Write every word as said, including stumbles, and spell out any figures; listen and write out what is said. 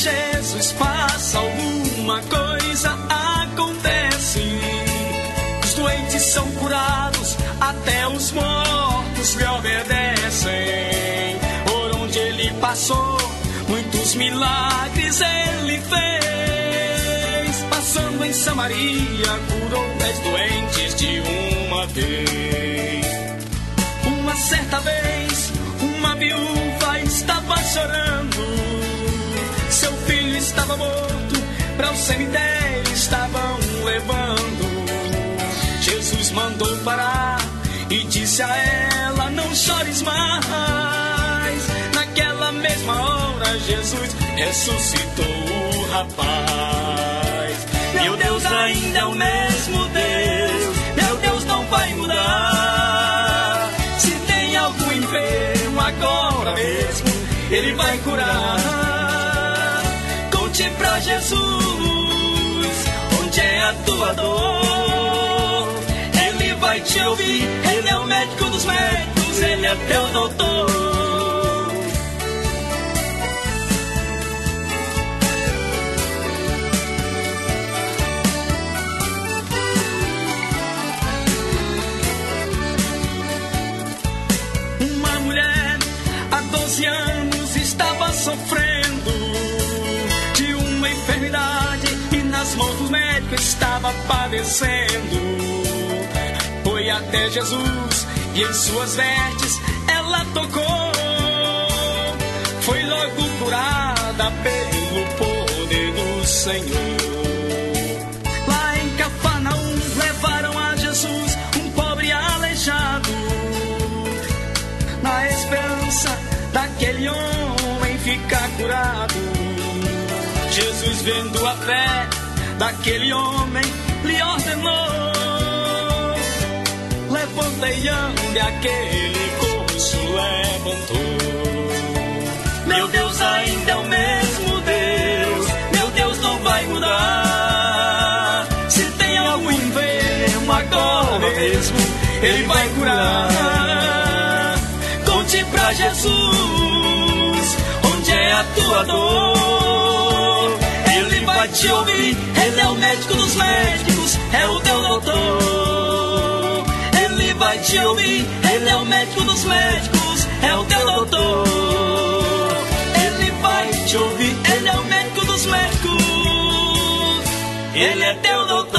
Jesus passa, alguma coisa acontece. Os doentes são curados, até os mortos lhe obedecem. Por onde ele passou, muitos milagres ele fez. Passando em Samaria, curou dez doentes de uma vez. Uma certa vez, uma viúva estava chorando. Seu filho estava morto, para o cemitério estavam levando. Jesus mandou parar e disse a ela: não chores mais. Naquela mesma hora Jesus ressuscitou o rapaz. Meu Deus ainda é o mesmo Deus, meu Deus não vai mudar. Se tem algum enfermo agora mesmo, ele vai curar. Conte pra Jesus onde é a tua dor. Ele vai te ouvir, ele é o médico dos médicos, ele é teu doutor. Uma mulher há doze anos estava sofrendo de uma enfermidade e nas mãos do médico estava padecendo. Foi até Jesus e em suas vestes ela tocou. Foi logo curada pelo poder do Senhor. Lá em Cafarnaum levaram a Jesus um pobre aleijado, na esperança daquele homem ficar curado. Jesus, vendo a fé daquele homem, lhe ordenou: levanta e ande. Aquele coxo levantou. Meu Deus ainda é o mesmo Deus, meu Deus não vai mudar. Se tem algum enfermo agora mesmo, ele vai curar. Conte pra Jesus onde é a tua dor. Ele vai te ouvir, ele é o médico dos médicos, é o teu doutor. Ele vai te ouvir, ele é o médico dos médicos, é o teu doutor. Ele vai te ouvir, ele é o médico dos médicos, ele é teu doutor.